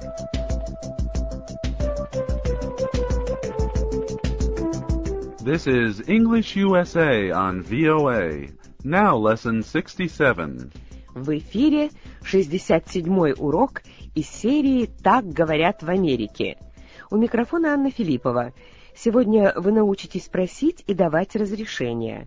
This is English USA on VOA. Now lesson 67. В эфире 67-й урок из серии «Так говорят в Америке». У микрофона Анна Филиппова. Сегодня вы научитесь просить и давать разрешения.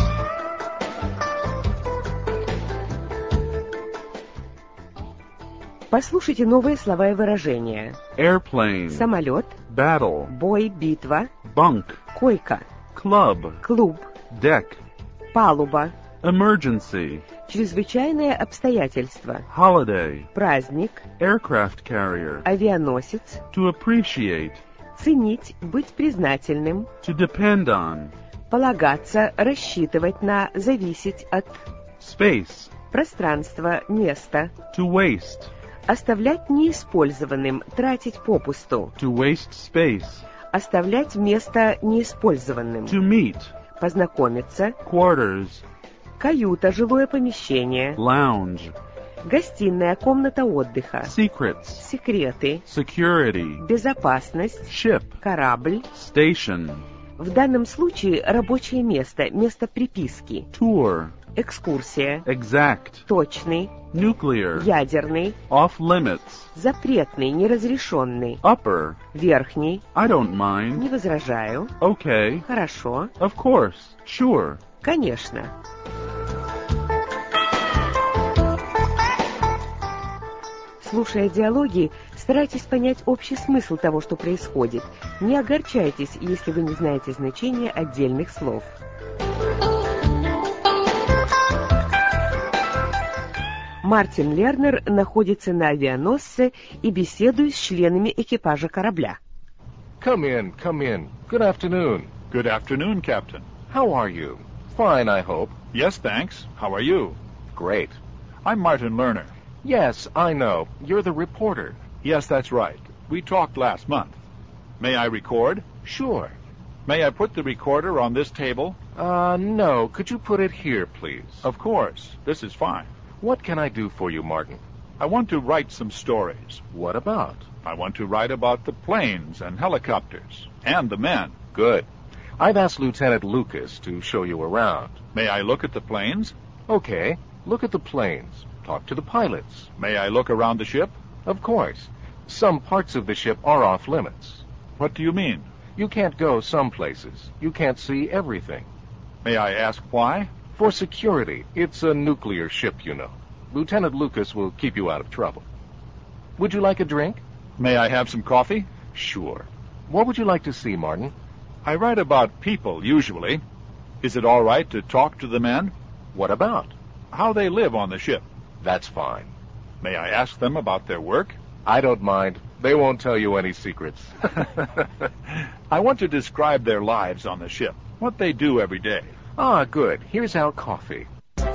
Послушайте новые слова и выражения. Airplane. Самолет. Battle. Бой, битва. Bunk. Койка. Club. Клуб. Deck. Палуба. Emergency. Чрезвычайное обстоятельство. Holiday. Праздник. Aircraft carrier. Авианосец. To appreciate. Ценить, быть признательным. To depend on. Полагаться, рассчитывать на, зависеть от. Space. Пространство, место. To waste. Оставлять неиспользованным, тратить попусту. To waste space. Оставлять место неиспользованным. To meet. Познакомиться. Quarters. Каюта, жилое помещение. Lounge. Гостиная, комната отдыха. Secrets. Секреты. Security. Безопасность. Ship. Корабль. Station. В данном случае рабочее место, место приписки. Tour. Экскурсия. Exact. Точный. Nuclear. Ядерный. Off limits. Запретный, неразрешенный. Upper. Верхний. I don't mind. Не возражаю. Okay. Хорошо. Of course. Sure. Конечно. Слушая диалоги, старайтесь понять общий смысл того, что происходит. Не огорчайтесь, если вы не знаете значения отдельных слов. Мартин Лернер находится на авианосце и беседует с членами экипажа корабля. Come in. Good afternoon. Good afternoon, Captain. How are you? Fine, I hope. Yes, thanks. How are you? Great. I'm Martin Lerner. Yes, I know. You're the reporter. Yes, that's right. We talked last month. May I record? Sure. May I put the recorder on this table? No. Could you put it here, please? Of course. This is fine. What can I do for you, Martin? I want to write some stories. What about? I want to write about the planes and helicopters and the men. Good. I've asked Lieutenant Lucas to show you around. May I look at the planes? Okay. Look at the planes. Talk to the pilots. May I look around the ship? Of course. Some parts of the ship are off limits. What do you mean? You can't go some places. You can't see everything. May I ask why? For security. It's a nuclear ship, you know. Lieutenant Lucas will keep you out of trouble. Would you like a drink? May I have some coffee? Sure. What would you like to see, Martin? I write about people, usually. Is it all right to talk to the men? What about? How they live on the ship. That's fine. May I ask them about their work? I don't mind. They won't tell you any secrets. I want to describe their lives on the ship, what they do every day. Ah, good. Here's our coffee.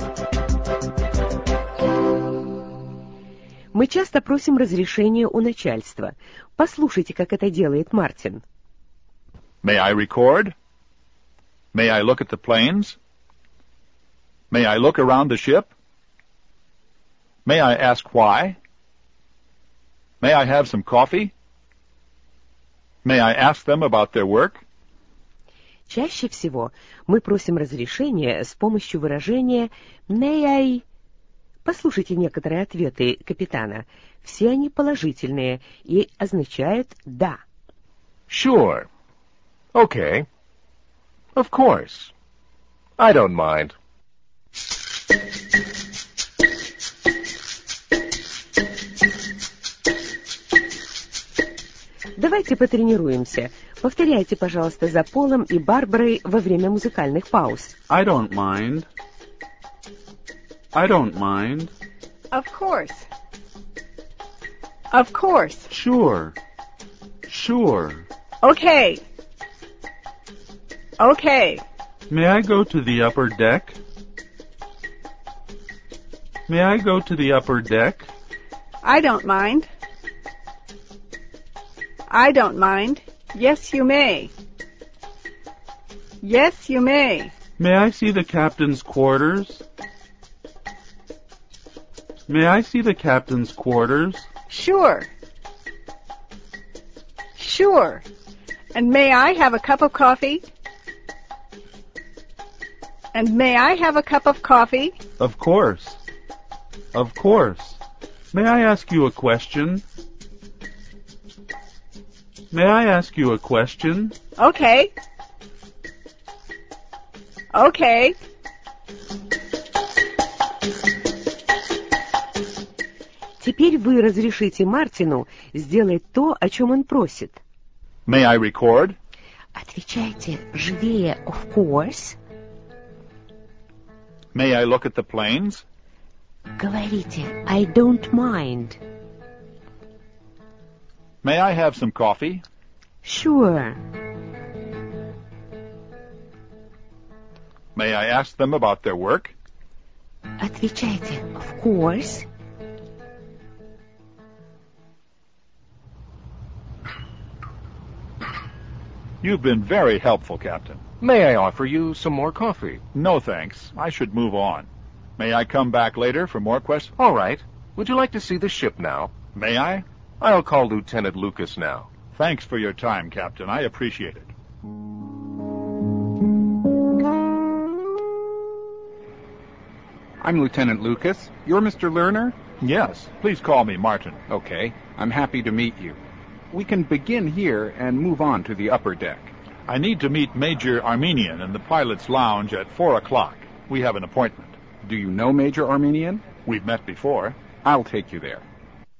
Мы часто просим разрешения у начальства. Послушайте, как это делает Мартин. May I record? May I look at the planes? May I look around the ship? May I ask why? May I have some coffee? May I ask them about their work? Чаще всего мы просим разрешения с помощью выражения «may I». Послушайте некоторые ответы капитана. Все они положительные и означают «да». Sure. Okay. Of course. I don't mind. Давайте потренируемся. Повторяйте, пожалуйста, за Полом и Барбарой во время музыкальных пауз. I don't mind. I don't mind. Of course. Of course. Sure. Sure. Okay. Okay. May I go to the upper deck? May I go to the upper deck? I don't mind. I don't mind. Yes, you may. Yes, you may. May I see the captain's quarters? May I see the captain's quarters? Sure. Sure. And may I have a cup of coffee? And may I have a cup of coffee? Of course. Of course. May I ask you a question? May I ask you a question? Okay. Okay. Теперь вы разрешите Мартину сделать то, о чем он просит. May I record? Отвечайте живее, of course. May I look at the planes? Говорите, I don't mind. May I have some coffee? Sure. May I ask them about their work? Отвечайте, of course. You've been very helpful, Captain. May I offer you some more coffee? No, thanks. I should move on. May I come back later for more questions? All right. Would you like to see the ship now? May I? I'll call Lieutenant Lucas now. Thanks for your time, Captain. I appreciate it. I'm Lieutenant Lucas. You're Mr. Lerner? Yes, please call me Martin. Okay, I'm happy to meet you. We can begin here and move on to the upper deck. I need to meet Major Armenian in the pilot's lounge at 4 o'clock. We have an appointment. Do you know Major Armenian? We've met before. I'll take you there.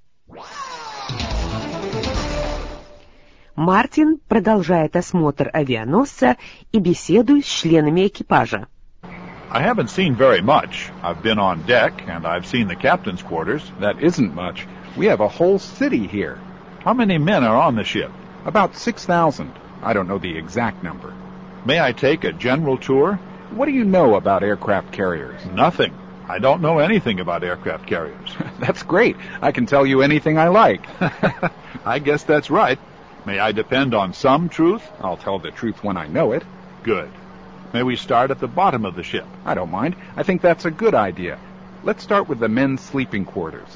Мартин продолжает осмотр авианосца и беседует с членами экипажа. I haven't seen very much. I've been on deck, and I've seen the captain's quarters. That isn't much. We have a whole city here. How many men are on the ship? About 6,000. I don't know the exact number. May I take a general tour? What do you know about aircraft carriers? Nothing. I don't know anything about aircraft carriers. That's great. I can tell you anything I like. I guess that's right. May I depend on some truth? I'll tell the truth when I know it. Good. May we start at the bottom of the ship? I don't mind. I think that's a good idea. Let's start with the men's sleeping quarters.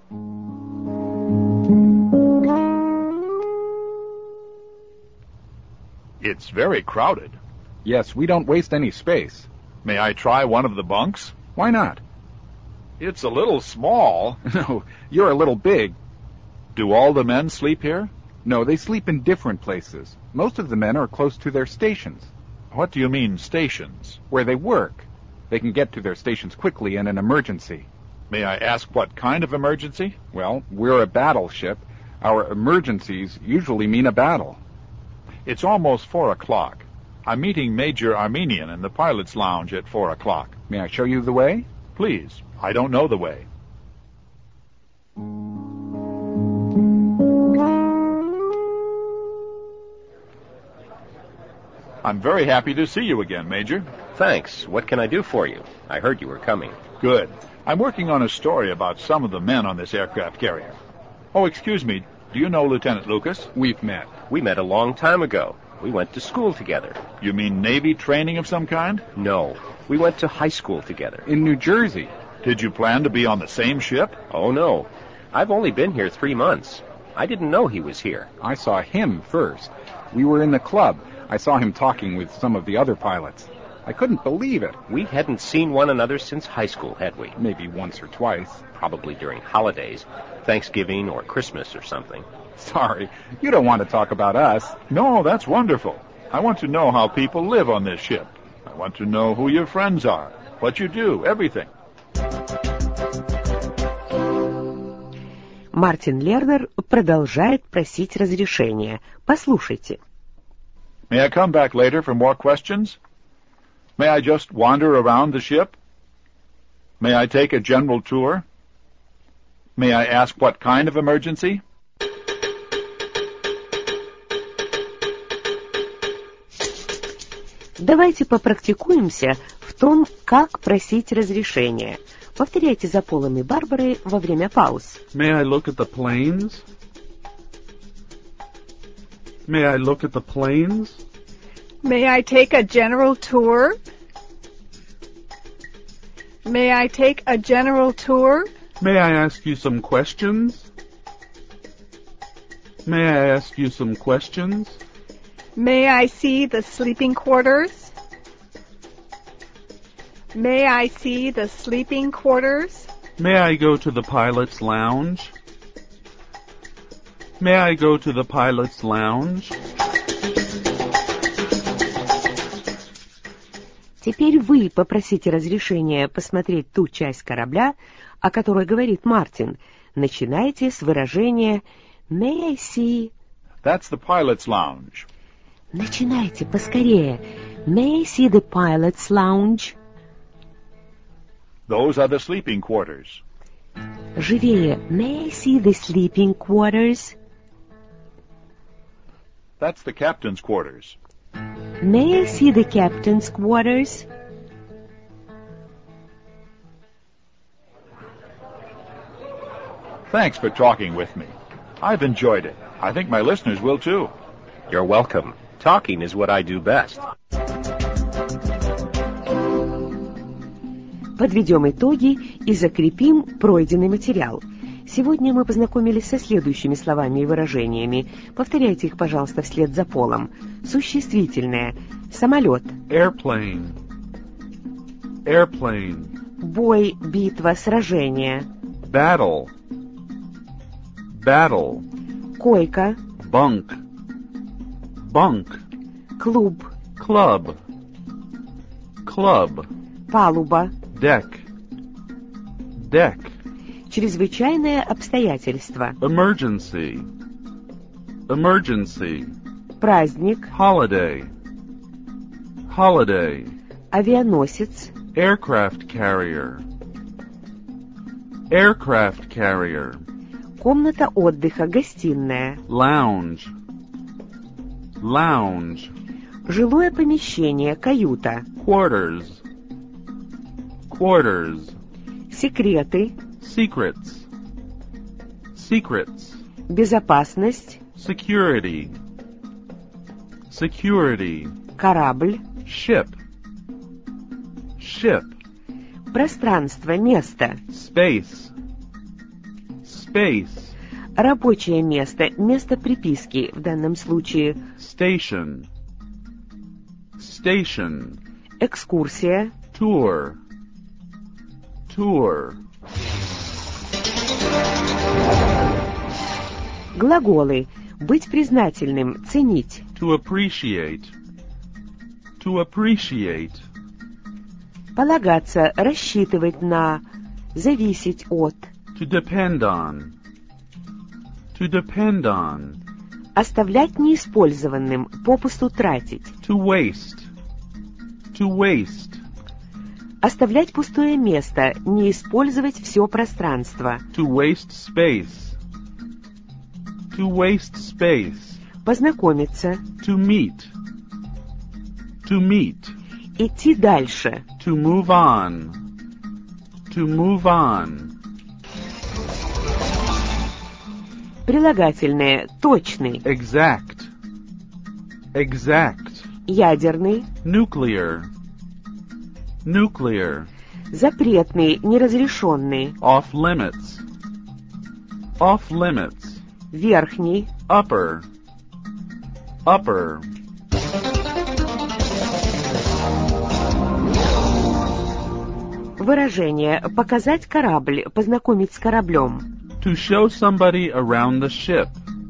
It's very crowded. Yes, we don't waste any space. May I try one of the bunks? Why not? It's a little small. No, you're a little big. Do all the men sleep here? No, they sleep in different places. Most of the men are close to their stations. What do you mean, stations? Where they work. They can get to their stations quickly in an emergency. May I ask what kind of emergency? Well, we're a battleship. Our emergencies usually mean a battle. It's almost 4 o'clock. I'm meeting Major Armenian in the pilot's lounge at 4 o'clock. May I show you the way? Please. I don't know the way. I'm very happy to see you again, Major. Thanks. What can I do for you? I heard you were coming. Good. I'm working on a story about some of the men on this aircraft carrier. Oh, excuse me. Do you know Lieutenant Lucas? We've met. We met a long time ago. We went to school together. You mean Navy training of some kind? No. We went to high school together. In New Jersey. Did you plan to be on the same ship? Oh, no. I've only been here 3 months. I didn't know he was here. I saw him first. We were in the club. I saw him talking with some of the other pilots. I couldn't believe it. We hadn't seen one another since high school, had we? Maybe once or twice. Probably during holidays, Thanksgiving or Christmas or something. Sorry, you don't want to talk about us. No, that's wonderful. I want to know how people live on this ship. I want to know who your friends are, what you do, everything. Мартин Лернер продолжает просить разрешения. Послушайте. May I come back later for more questions? May I just wander around the ship? May I take a general tour? May I ask what kind of emergency? Давайте попрактикуемся в том, как просить разрешения. Повторяйте за Полом и Барбарой во время пауз. May I look at the planes? May I look at the planes? May I take a general tour? May I take a general tour? May I ask you some questions? May I ask you some questions? May I see the sleeping quarters? May I see the sleeping quarters? May I go to the pilot's lounge? May I go to the pilot's lounge? Теперь вы попросите разрешения посмотреть ту часть корабля, о которой говорит Мартин. Начинайте с выражения «May I see?» That's the pilot's lounge. Начинайте поскорее. «May I see the pilot's lounge?» Those are the sleeping quarters. Живее. «May I see the sleeping quarters?» That's the captain's quarters. May I see the captain's quarters? Thanks for talking with me. I've enjoyed it. I think my listeners will too. You're welcome. Talking is what I do best. Подведем итоги и закрепим пройденный материал. Сегодня мы познакомились со следующими словами и выражениями. Повторяйте их, пожалуйста, вслед за Полом. Существительное. Самолет. Airplane. Airplane. Бой, битва, сражение. Battle. Battle. Койка. Bunk. Bunk. Клуб. Club. Club. Палуба. Deck. Deck. Чрезвычайное обстоятельство. Emergency. Emergency. Праздник. Holiday. Holiday. Авианосец. Aircraft carrier. Aircraft carrier. Комната отдыха, гостиная. Lounge. Lounge. Жилое помещение, каюта. Quarters. Quarters. Секреты. Secrets. Secrets. Безопасность. Security. Security. Корабль. Ship. Ship. Пространство, место. Space. Space. Рабочее место, место приписки, в данном случае. Station. Station. Экскурсия. Tour. Tour. Глаголы. Быть признательным, ценить. To appreciate. To appreciate. Полагаться, рассчитывать на, зависеть от. To depend on. To depend on. Оставлять неиспользованным, попусту тратить. To waste. To waste. Оставлять пустое место, не использовать все пространство. To waste space. To waste space. Познакомиться. To meet. To meet. Идти дальше. To move on. To move on. Прилагательное. Точный. Exact. Exact. Ядерный. Nuclear. Nuclear. Запретный, неразрешенный. Off limits. Off limits. Верхний. Upper. Upper. Выражение. Показать корабль, познакомить с кораблем. To show somebody around the ship.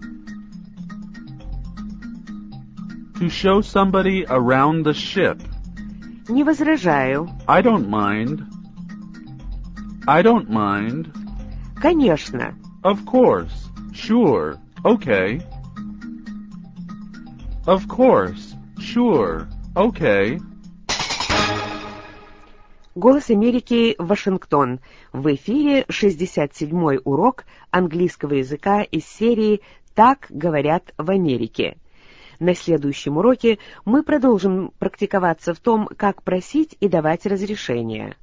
To show somebody around the ship. Не возражаю. I don't mind. I don't mind. Конечно. Of course. Sure. Okay. Of course. Sure. Okay. Голос Америки, Вашингтон. В эфире 67-й урок английского языка из серии «Так говорят в Америке». На следующем уроке мы продолжим практиковаться в том, как просить и давать разрешения.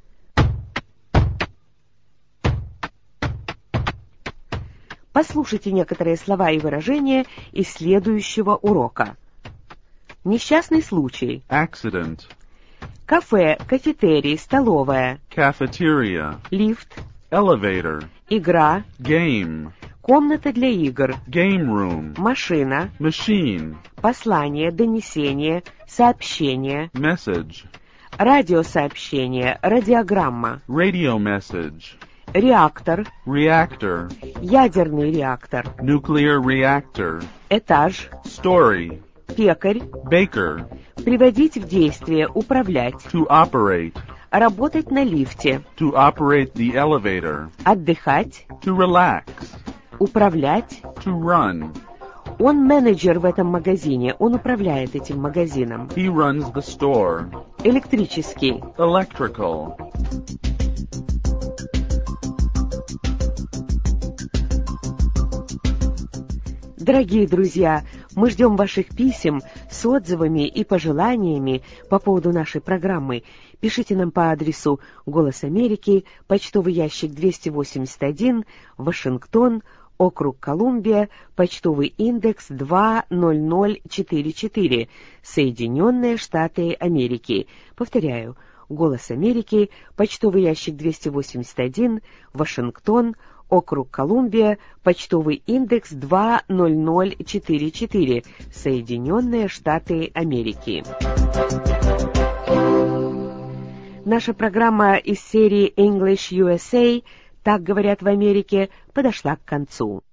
Послушайте некоторые слова и выражения из следующего урока. Несчастный случай. Accident. Кафе, кафетерий, столовая. Cafeteria. Лифт. Elevator. Игра. Game. комната для игр, game room, машина, machine, послание, донесение, сообщение, message, радиосообщение, радиограмма, radio message, реактор, reactor, ядерный реактор, nuclear reactor, этаж, story, пекарь, baker, приводить в действие, управлять, to operate, работать на лифте, to operate the elevator, отдыхать, to relax, управлять. to run. Он менеджер в этом магазине, он управляет этим магазином. He runs the store. Электрический. Electrical. Дорогие друзья, мы ждем ваших писем с отзывами и пожеланиями по поводу нашей программы. Пишите нам по адресу «Голос Америки», почтовый ящик 281, Вашингтон, округ Колумбия, почтовый индекс 20044, Соединенные Штаты Америки. Повторяю, «Голос Америки», почтовый ящик 281, Вашингтон, округ Колумбия, почтовый индекс 20044, Соединенные Штаты Америки. Наша программа из серии English USA «Так говорят в Америке» подошла к концу.